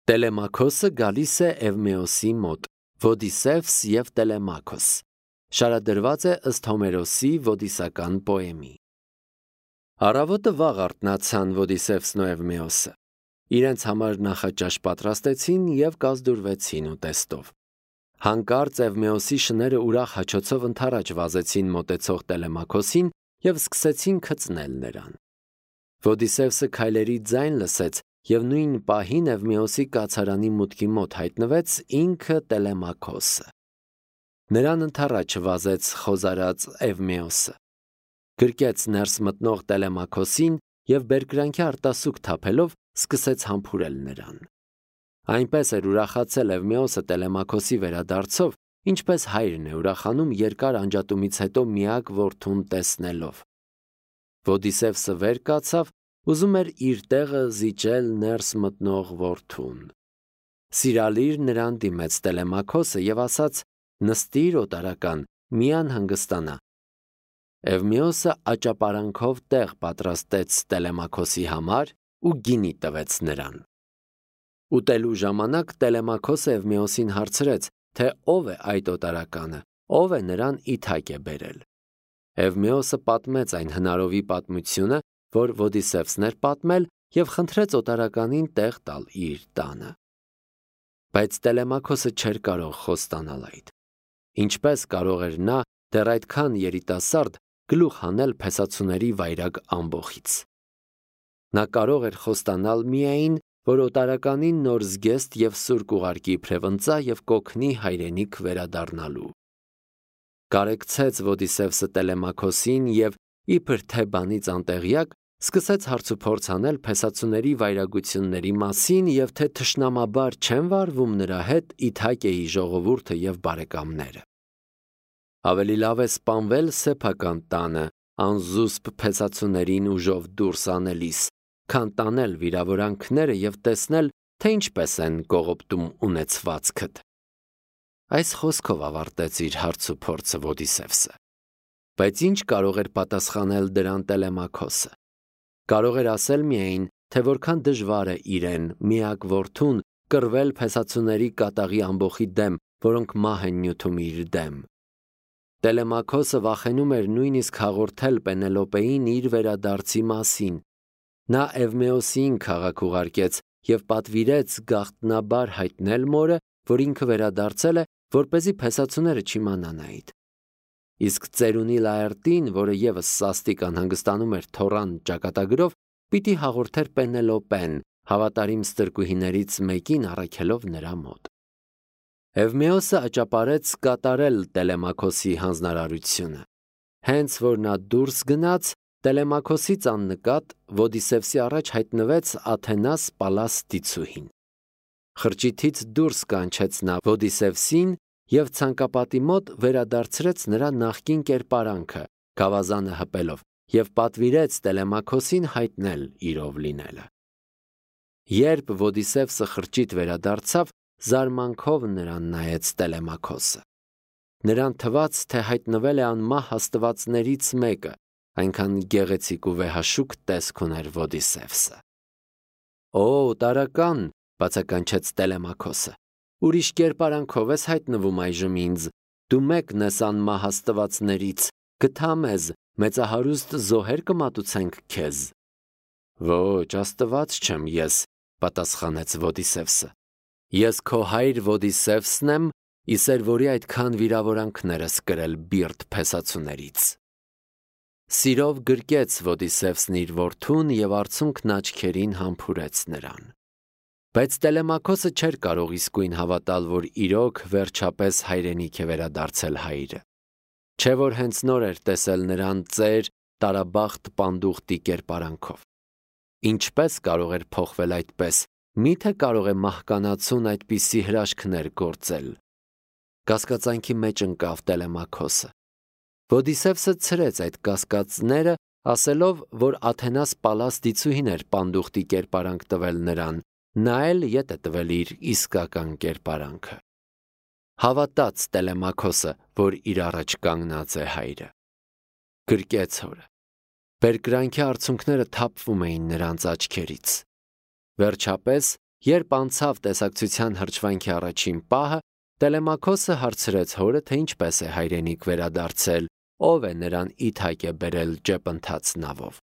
Տելեմաքոսը գալիս է Էվմեոսի մոտ, Ոդիսևս և Տելեմաքոս։ Շարադրված է ըստ Հոմերոսի ոդիսական պոեմի։ Առավոտը վաղ արթնացան Ոդիսևսն ու Էվմեոսը։ Իրենց համար նախաճաշ պատրաստեցին և կազդուրվեցին ուտեստով։ Հանկարծ Էվմեոսի շները ուրախ հաչոցով ընդառաջ վազեցին մոտեցող Տելեմաքոսին և սկսեցին քծնել նրան։ Ոդիսևսը քայլերի ձայն լսեց և նույն պահին Էվմեոսի կացարանի մուտքի մոտ հայտնվեց ինքը Տելեմաքոսը։ Նրան ընդառաջ վազեց խոզարած Էվմեոսը, գրկեց ներս մտնող Տելեմաքոսին և բերկրանքի արտասուք թափելով սկսեց համբուրել նրան։ Այնպես էր ուրախացել Էվմեոսը Տելեմաքոսի վերադարձով, ինչպես հայրն է ուրախանում երկար անջատումից հետո միակ որդուն տեսնելով։ Ոդիսևսը վեր կացավ, ուզում էր իր տեղը զիջել ներս մտնող որդուն։ Սիրալիր նրան դիմեց Տելեմաքոսը և ասաց. «Նստիր օտարական, մի անհանգստանա»։ Էվմեոսը աճապարանքով տեղ պատրաստեց Տելեմաքոսի համար ու գինի տվեց նրան։ Ուտելու ժամանակ Տելեմաքոսը Էվմեոսին հարցրեց, թե ով է այդ օտարականը, ով է նրան ի թագ է բերել։ Էվմեոսը պատմեց այն հնարովի պատմությունը, որ Ոդիսևսն էր պատմել, և խնդրեց օտարականին տեղ տալ իր տանը։ Բայց Տելեմաքոսը չէր կարող խոստանալ այդ։ Ինչպես կարող էր նա, դեռ այդքան երիտասարդ, գլուխ հանել փեսացուների վայրագ ամբոխից։ Նա կարող էր խոստանալ միայն, որ օտարականին նոր զգեստ և սուրկ ուղարկի իբրև ընծա և կօգնի հայրենիք վերադառնալու։ Կարեկցեց Ոդիսևսը Տելեմաքոսին և, իբր թե բանից անտեղյակ, սկսեց հարցուփորձ անել փեսացուների վայրագությունների մասին և թե թշնամաբար չեն վարվում նրա հետ Իթակեի ժողովուրդը և բարեկամները։ Ավելի լավ է սպանվել սեփական տանը, անզուսպ փեսացուներին ուժով դուրս անելիս, քան տանել վիրավորանքները և տեսնել, թե ինչպես են կողոպտում ունեցվածքդ։ Այս խոսքով ավարտեց իր հարցուփորձը Ոդիսևսը։ Բայց ինչ կարող էր պատասխանել դրան Տելեմաքոսը։ Կարող էր ասել միայն, թե որքան դժվար է իրեն, միակ որդուն, կռվել փեսացուների կատաղի ամբոխի դեմ, որոնք մահ են նյութում իր դեմ։ Տելեմաքոսը վախենում էր նույնիսկ հաղորդել Պենելոպեին իր վերադարձի մասին։ Նա Էվմեոսին քաղաք ուղարկեց և պատվիրեց գաղտնաբար հայտնել մորը, որ ինքը վերադարձել է, որպեսզի փեսացուները չիմանան այդ։ Իսկ ծերունի Լաերտին, որը ևս սաստիկ անհանգստանում էր թոռան ճակատագրով, պիտի հաղորդեր Պենելոպեն, հավատարիմ ստրկուհիներից մեկին առաքելով նրա մոտ։ Էվմեոսը աճապարեց կատարել Տելեմաքոսի հանձնարարությունը։ Հենց որ նա դուրս գնաց, Տելեմաքոսից աննկատ Ոդիսևսի առաջ հայտնվեց Աթենաս Պալաս դիցուհին։ Խրճիթից դուրս կանչեց նա Ոդիսևսին և ցանկապատի մոտ վերադարձրեց նրա նախկին կերպարանքը, գավազանը հպելով, և պատվիրեց Տելեմաքոսին հայտնել իրով լինելը։ Երբ Ոդիսևսը խրճիթ վերադարձավ, զարմանքով նրան նայեց Տելեմաքոսը։ Նրան թվաց, թե հայտնվել է անմահ աստվածներից մեկը, այնքան գեղեցիկ ու վեհաշուկ տեսք ուներ Ոդիսևսը։ «Օ, օտարական», բացականչեց Տելեմաքոսը, «ուրիշ կերպարանքով ես հայտնվում այժմ ինձ, դու մեկն ես անմահ աստվածներից, գթա մեզ, մեծահարուստ զոհեր կմատուցենք քեզ»։ «Ոչ, աստված չեմ ես», պատասխանեց Ոդիսևսը։ «Ես քո հայր Ոդիսևսն եմ, իսեր որի այդքան վիրավորանքներ ես կրել բիրտ փեսացուներից»։ Սիրով գրկեց Ոդիսևսն իր որդուն և արցունքն աչքերին համբուրեց նրան։ Բայց Տելեմաքոսը չէր կարող իսկույն հավատալ, որ իրոք վերջապես հայրենիք է վերադարձել հայրը։ Չէ որ հենց նոր էր տեսել նրան ծեր, տարաբախտ պանդուխտի կերպարանքով։ Ինչպես կարող էր փոխվել այդպես, միթե կարող է մահկանացուն այդպիսի հրաշքներ գործել։ Կասկածանքի մեջ ընկավ Տելեմաքոսը։ Ոդիսևսը ցրեց այդ կասկածները, ասելով, որ Աթենաս Պալաս դիցուհին էր պանդուխտի կերպարանք տվել նրան, նա էլ ետ է տվել իր իսկական կերպարանքը։ Հավատաց Տելեմաքոսը, որ իր առաջ կանգնած է հայրը։ Գրկեց հորը։ Բերկրանքի արցունքները թափվում էին նրանց աչքերից։ Վերջապես Երբ անցավ տեսակցության հրճվանքի առաջին պահը, Տելեմաքոսը հարցրեց հորը, թե ինչպես է հայրենիք վերադարձել, ով է նրան իթակ է բերել ճեպընթաց նավով։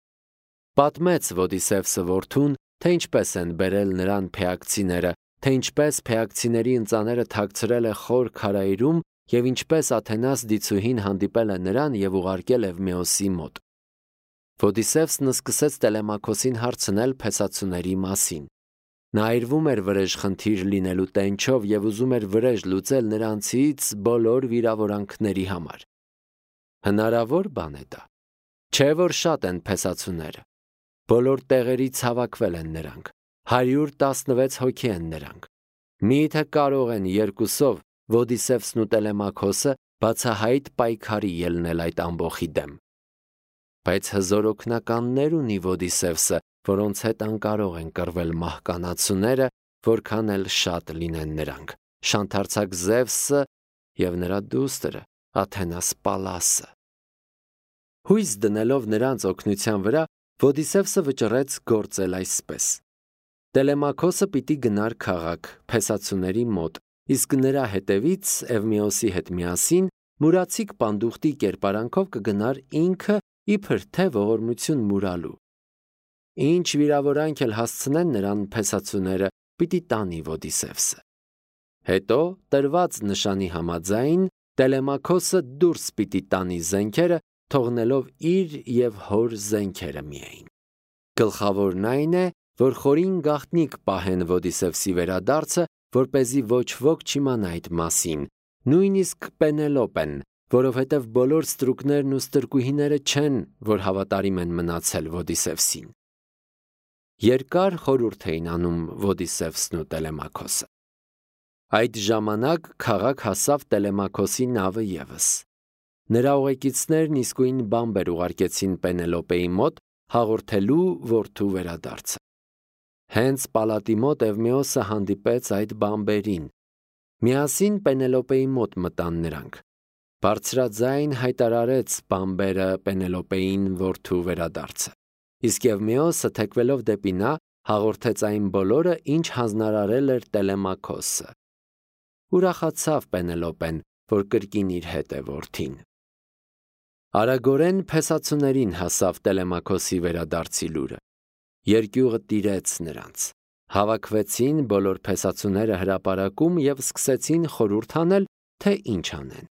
Պատմեց Ոդիսևսը որդուն, թե ինչպես են բերել նրան փեակցիները, թե ինչպես փեակցիների ընծաները թաքցրել է խոր քարայրում և ինչպես Աթենաս դիցուհին հանդիպել է նրան և ուղարկել Էվմեոսի մոտ։ Ոդիսևսն սկսեց Տելեմաքոսին հարցնել փեսացուների մասին։ Նա այրվում էր վրեժ խնդիր լինելու տենչով և ուզում էր վրեժ լուծել նրանցից բոլոր վիրավորանքների համար։ Հնարավոր բան է դա։ Չէ՞ որ շատ են փեսացուները։ Բոլոր տեղերից հավաքվել են նրանք։ 116 հոգի են նրանք։ Մի՞թե կարող են երկուսով Ոդիսևսն ու Տելեմաքոսը բացահայտ պայքարի ելնել այդ ամբոխի դեմ։ Բայց հզոր օգնականներ ունի Ոդիսևսը, որոնց հետ անկարող են կռվել մահկանացուները, որքան էլ շատ լինեն նրանք, շանթարցակ Զևսը և նրա դուստրը Աթենաս Պալասը։ Հույս դնելով նրանց օգնության վրա, Ոդիսևսը վճռեց գործել այսպես։ Տելեմաքոսը պիտի գնար քաղաք փեսացուների մոտ, իսկ նրա հետևից Էվմեոսի հետ միասին մուրացիկ պանդուխտի կերպարանքով կգնար ինքը իբր թե ողորմություն մուրալու։ Ինչ վիրավորանք էլ հասցնեն նրան փեսացուները, պիտի տանի Ոդիսևսը։ Հետո տրված նշանի համաձայն Տելեմաքոսը դուրս պիտի տանի զենքերը, թողնելով իր և հոր զենքերը միայն։ Գլխավորն այն է, որ խորին գաղտնիք պահեն Ոդիսևսի վերադարձը, որպեսզի ոչ ոք չիմանա այդ մասին, նույնիսկ Պենելոպեն, որովհետև բոլոր ստրուկներն ու ստրկուհիները չեն, որ հավատարիմ են մնացել Ոդիսևսին։ Երկար խորհուրդ էին անում Ոդիսևսն ու Տելեմաքոսը։ Այդ ժամանակ քաղաք հասավ Տելեմաքոսի նավը ևս։ Նրա ուղեկիցներն իսկույն բամբեր ուղարկեցին Պենելոպեի մոտ, հաղորդելու որդու վերադարձը։ Հենց պալատի մոտ Էվմեոսը հանդիպեց այդ բամբերին։ Միասին Պենելոպեի մոտ մտան նրանք։ Բարձրաձայն հայտարարեց բամբերը Պենելոպեին որդու վերադարձը։ Իսկ Էվմեոսը թեքվելով դեպի նա, հաղորդեց այն բոլորը, ինչ հանձնարարել էր Տելեմաքոսը։ Ուրախացավ Պենելոպեն, որ կրկին իր հետ է որդին։ Արագորեն փեսացուներին հասավ Տելեմաքոսի վերադարձի լուրը։ Երկյուղը տիրեց նրանց։ Հավաքվեցին բոլոր փեսացուները հրապարակում և սկսեցին խորհուրդ անել, թե ինչ անեն։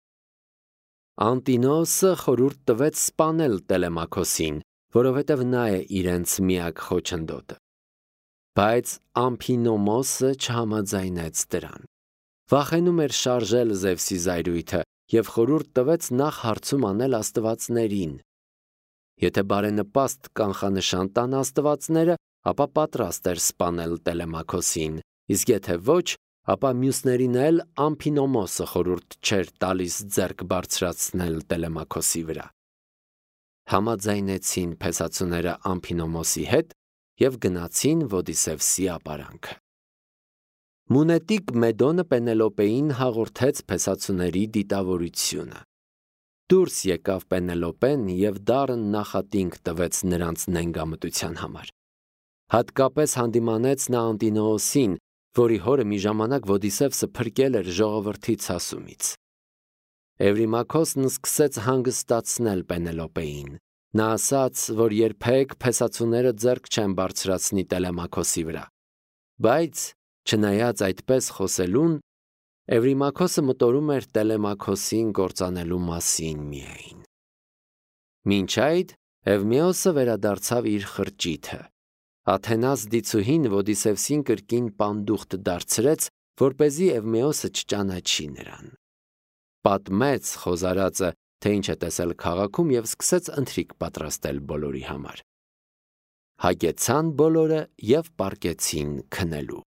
Անտինոսը խորհուրդ տվեց սպանել Տելեմաքոսին, որովհետև նա է իրենց միակ խոչընդոտը։ Բայց Ամփինոմոսը չհամաձայնեց դրան։ Վախենում էր շարժել Զևսի զայրույթը և խորհուրդ տվեց նախ հարցում անել աստվածներին։ Եթե բարենպաստ կանխանշան տան աստվածները, ապա պատրաստ էր սպանել Տելեմաքոսին, իսկ եթե ոչ, ապա մյուսներին էլ Ամփինոմոսը խորհուրդ չէր տալիս ձեռք բարձրացնել Տելեմաքոսի վրա։ Համաձայնեցին փեսացուները Ամփինոմոսի հետ և գնացին Ոդիսևսի ապարանքը։ Մունետիկ Մեդոնը Պենելոպեին հաղորդեց փեսացուների դիտավորությունը։ Դուրս եկավ Պենելոպեն և դառն նախատինք տվեց նրանց նենգամտության համար։ Հատկապես հանդիմանեց նա Անտինոոսին, որի հորը մի ժամանակ Ոդիսևսը փրկել էր ժողովրդի ցասումից։ Էվրիմաքոսն սկսեց հանգստացնել Պենելոպեին։ Նա ասաց, որ երբեք փեսացուները ձեռք չեն բարձրացնի Տելեմաքոսի վրա։ Բայց չնայած այդպես խոսելուն, Էվրիմաքոսը մտորում էր Տելեմաքոսին կործանելու մասին միայն։ Մինչ այդ Էվմեոսը վերադարձավ իր խրճիթը։ Աթենաս դիցուհին Ոդիսևսին կրկին պանդուխտ դարձրեց, որպեսզի Էվմեոսը չճանաչի նրան։ Պատմեց խոզարածը, թե ինչ է տեսել քաղաքում և սկսեց ընթրիք պատրաստել բոլորի համար։ Հագեցան բոլորը և պառկեցին քնելու։